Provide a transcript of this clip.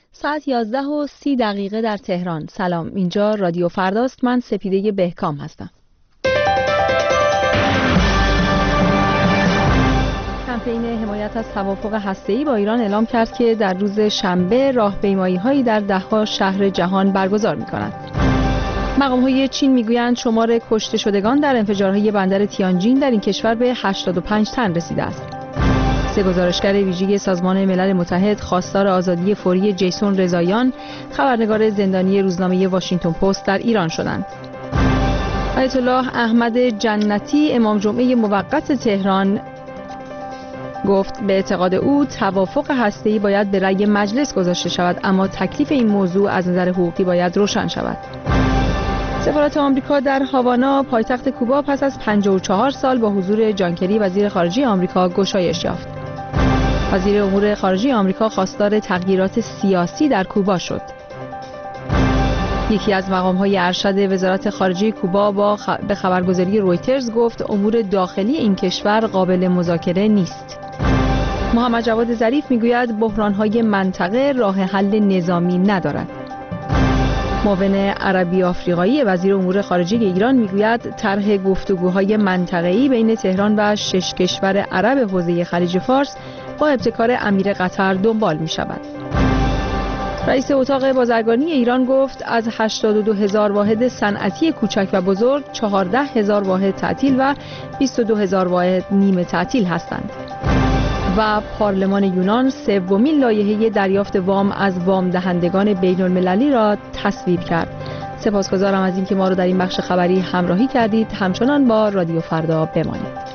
ساعت 11:30 در تهران. سلام، اینجا رادیو فرداست. من سپیده بهکام هستم. کمپین حمایت از توافق هسته‌ای با ایران اعلام کرد که در روز شنبه راهپیمایی‌هایی در ده‌ها شهر جهان برگزار می‌کند. مقام‌های چین می‌گویند شمار کشته شدگان در انفجارهای بندر تیانجین در این کشور به 85 تن رسیده است. سه گزارشگر ویژه سازمان ملل متحد خواستار آزادی فوری جیسون رضاییان، خبرنگار زندانی روزنامه واشنگتن پست، در ایران شدند. آیت الله احمد جنتی، امام جمعه موقت تهران، گفت به اعتقاد او توافق هسته‌ای باید به رأی مجلس گذاشته شود، اما تکلیف این موضوع از نظر حقوقی باید روشن شود. سفارت آمریکا در هاوانا، پایتخت کوبا، پس از 54 سال با حضور جان کری وزیر خارجه آمریکا گشایش یافت. وزیر امور خارجه آمریکا خواستار تغییرات سیاسی در کوبا شد. یکی از مقام‌های ارشد وزارت خارجه کوبا به خبرگزاری رویترز گفت امور داخلی این کشور قابل مذاکره نیست. محمد جواد ظریف میگوید بحران‌های منطقه راه حل نظامی ندارد. معاون عربی آفریقایی وزیر امور خارجه ایران میگوید طرح گفتگوهای منطقه‌ای بین تهران و 6 کشور عرب حوزه خلیج فارس با ابتکار امیر قطر دنبال می‌شود. رئیس اتاق بازرگانی ایران گفت از 82,000 واحد صنعتی کوچک و بزرگ 14,000 واحد تعطیل و 22,000 واحد نیمه تعطیل هستند. و پارلمان یونان سومین لایحه دریافت وام از وام دهندگان بین المللی را تصویب کرد. سپاسگزارم از اینکه ما را در این بخش خبری همراهی کردید. همچنان با رادیو فردا بمانید.